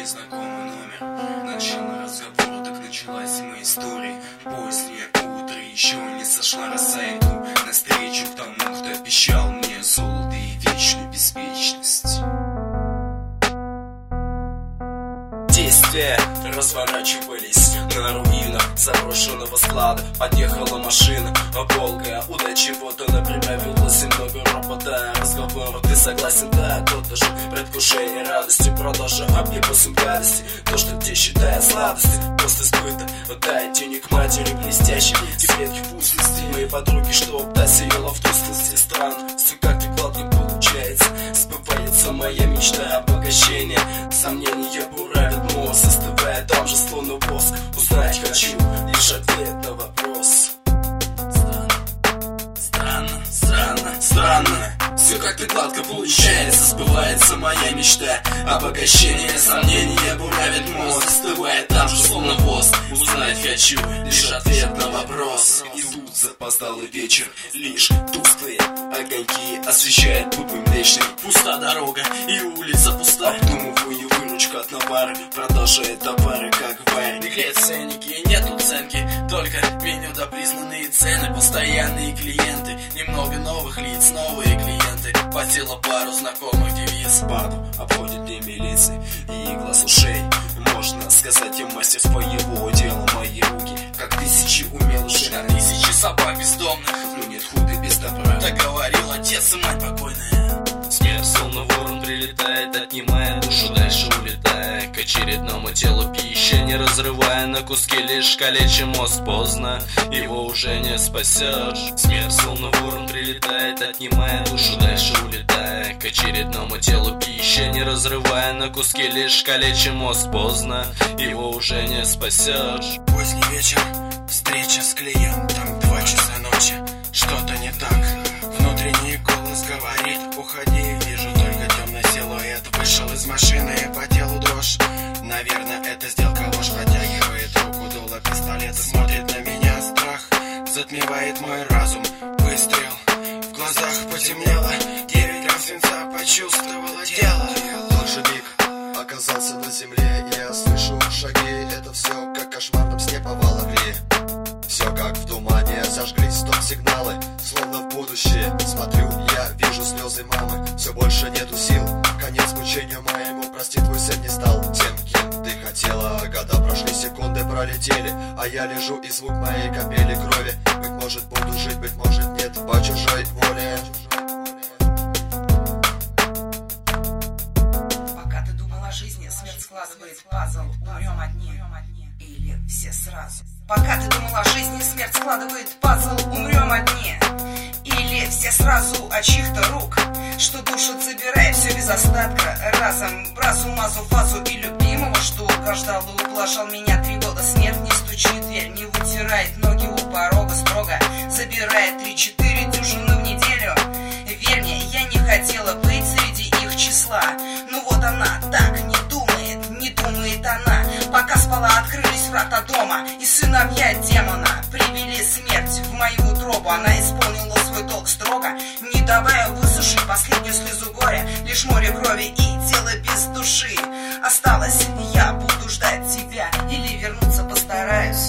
незнакомый номер. Начало разговора, так началась моя история. Позднее утро, еще не сошла роса, иду навстречу к тому, кто обещал мне золото и вечную беспечность. Действия разворачивались на руинах заброшенного склада. Подъехала машина, Волга. Удачи, вот она прибавилась и много ропота. Разговор, ты согласен, да, тот даже предвкушение радости. Продажа объебусом гадости, то, что те считают сладости. После сбыта, дай денег матери блестящей, секретки вкусности. Мои подруги, что та сеяла в тусклости. Странно, все как-то гладко получается. Сбывается моя мечта обогащения. Сомнения буравят мозг, застывая там же словно воск. Узнать хочу лишь ответ на вопрос. Странно, все как-то гладко получается. Сбывается моя мечта обогащение. Сомнения буравят мозг, застывая там же словно воск. Узнать хочу лишь ответ на вопрос. И тут запоздалый вечер, лишь тусклые огоньки освещают путный млечный. Пуста дорога и улица пуста. Обдумываю выручку от навара, продолжает товары как в баре. Наглеют ценники, нет уценки, только меню да признанные цены. Постоянные клиенты, немного новых лиц, новые клиенты. По телу пару знакомых девиц. Пару обходит мне милиции и глаз ушей. Можно сказать, я мастер своего дела. Мои руки, как тысячи умелых жен, как тысячи собак бездомных. Но нет худа без добра, так говорил отец и мать покойная. Смерть словно ворон прилетает, отнимая душу, дальше улетая к очередному телу пища, не разрывая на куски, лишь калеча мозг. Поздно, его уже не спасешь. Смерть словно ворон прилетает, отнимая душу, дальше улетая к очередному телу пища, не разрывая на куски, лишь калеча мозг. Поздно, его уже не спасешь. Поздний вечер, встреча с клиентом, 2 часа ночи, что-то не так. Внутренний голос говорит: уходи, вижу только темный силуэт. Вышел из машины, по телу дрожь. Наверное, это сделка ложь. Протягивает руку, дуло пистолета. Смотрит на меня, страх затмевает мой разум. Выстрел, в глазах потемнело. 9 грамм свинца, почувствовала тело. Тот же миг оказался на земле. Я слышу шаги, это все как в кошмарном сне по Вологде. Все как в тумане, зажглись стоп-сигналы, словно в будущее. Смотрю, я вижу слезы мамы. Все больше нету сил, конец мучению моему. Прости, твой сын не стал тем, кем ты хотела. Года прошли, секунды пролетели, а я лежу, и звук моей капели крови. Быть может, буду жить, быть может, нет, по чужой воле. Пока ты думал о жизни, смерть складывает пазл. Умрем одни или все сразу. Пока ты думал о жизни, смерть складывает пазл. Умрем одни или все сразу от чьих-то рук, что душит, забирая все без остатка. Разом бразу, мазу, фазу и любимого, что угождал и ублажал меня 3 года. Смерть не стучит в дверь, не вытирает ноги у порога строго. Забирает 3-4 дюжины в неделю. Верь мне, я не хотела быть среди их числа. Ну вот она так не думает она. Пока спала, открылись врата дома, и сыновья демона привели смерть в мою утробу. Она исполнила свой долг строго, не давая высушить последнюю слезу горя. Лишь море крови и тело без души осталось. Я буду ждать тебя или вернуться постараюсь.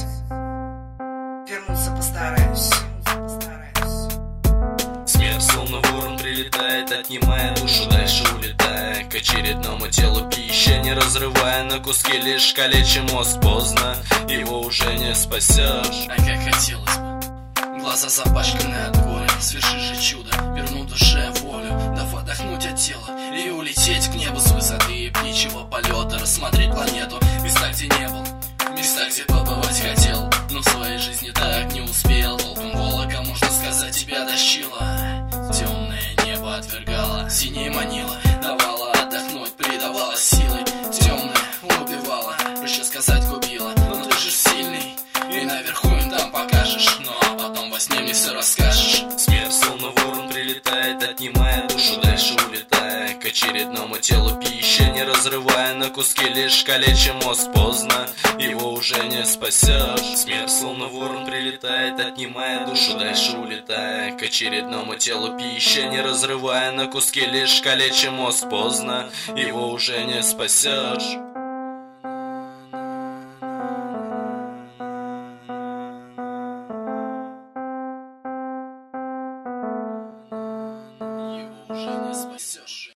Смерть словно ворон прилетает, отнимая душу, дальше улетая к очередному телу пища, не разрывая на куски, лишь калеча мозг. Поздно, его уже не спасешь. А как хотелось бы, глаза запачканы от горя. Сверши же чудо, верну душе волю, дав отдохнуть от тела и улететь к небу с высоты птичьего полета. Рассмотреть планету, места, где не был, места, где побывать хотел, но в своей жизни так не успел. Волком Волока, можно сказать, тебя тащило. Темное небо отвергало, синее манило, давала отдохнуть, придавала силы. Темное убивало, проще сказать, губило. Но ты же сильный, и наверху им там покажешь, но потом во сне мне все расскажешь. Смерть словно ворон прилетает, отнимая душу, дальше улетая к очередному телу пища, не разрывая на куски, лишь калеча мозг. Поздно, его уже не спасешь. Смерть словно ворон прилетает, отнимая душу, дальше улетая к очередному телу пища, не разрывая на куски, лишь калеча мозг. Поздно, его уже не спасешь. уже не спасешь.